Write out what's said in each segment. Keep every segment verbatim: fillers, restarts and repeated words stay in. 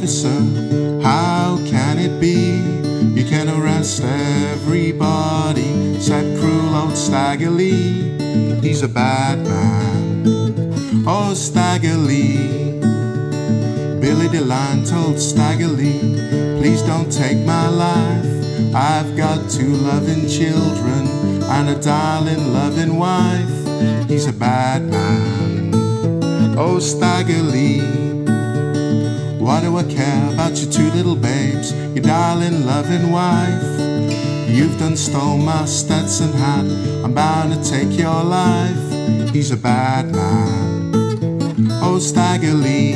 officer, how can it be? You can arrest everybody, said cruel old Stagger Lee. He's a bad man, oh Stagger Lee. Billy DeLine told Stagger Lee, please don't take my life. I've got two loving children and a darling loving wife. He's a bad man, oh Stagger Lee. Why do I care about your two little babes, your darling loving wife? You've done stole my Stetson hat, I'm bound to take your life. He's a bad man, oh Stagger Lee.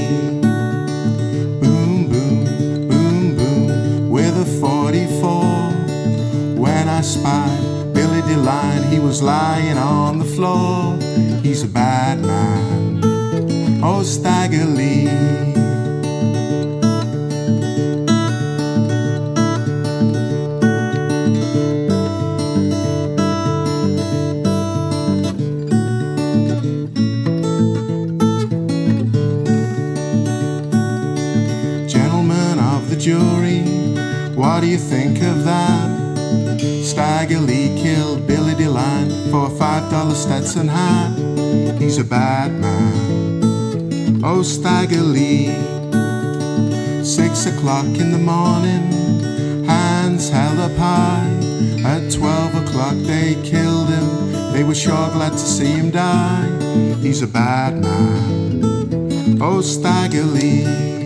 Boom, boom, boom, boom, with a forty-four. When I spied Billy DeLine, he was lying on the floor. He's a bad man, oh Stagger Lee. Jury, what do you think of that? Stagger Lee killed Billy DeLine for a five dollar Stetson hat. He's a bad man, oh Stagger Lee. Six o'clock in the morning, hands held up high. At twelve o'clock they killed him, they were sure glad to see him die. He's a bad man, oh Stagger Lee.